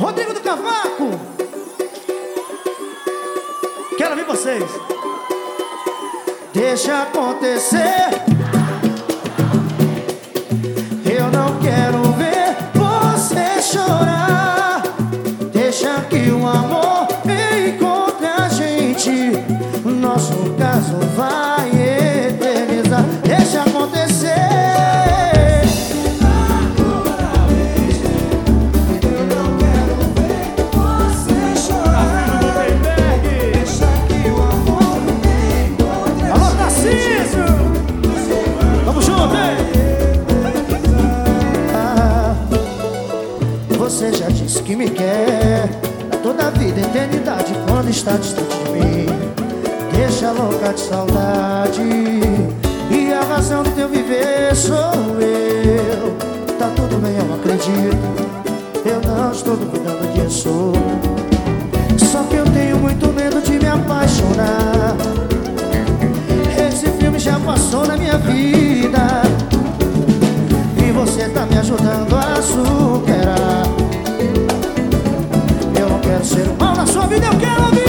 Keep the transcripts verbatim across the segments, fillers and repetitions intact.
Rodrigo do Cavaco. Quero ouvir vocês. Deixa acontecer. Eu não quero ver você chorar. Deixa que o amor encontre a gente. Nosso caso vai eternizar. Deixa acontecer. Eu não quero ver você chorar. Deixa que o amor encontre a gente. Alô, Tarcísio! Vamos junto, hein? Você já disse que me quer toda a vida, eternidade, quando está distante de mim. Deixa louca de saudade. E a razão do teu viver sou eu. Tá tudo bem, eu acredito. Eu não estou duvidando disso. Só que eu tenho muito medo de me apaixonar. Esse filme já passou na minha vida. E você tá me ajudando a superar. Eu não quero ser o mal na sua vida, eu quero ouvir.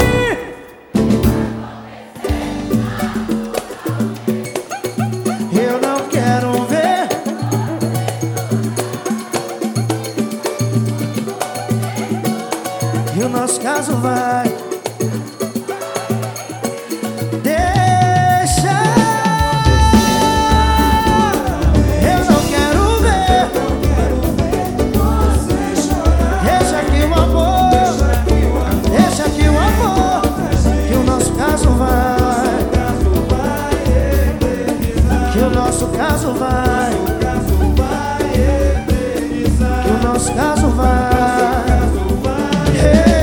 Eu não quero ver. E o nosso caso vai. Deixa. Eu não quero ver. Deixa que o amor. Deixa que o amor. Que o nosso caso vai. Que o nosso caso vai. Que o nosso caso vai.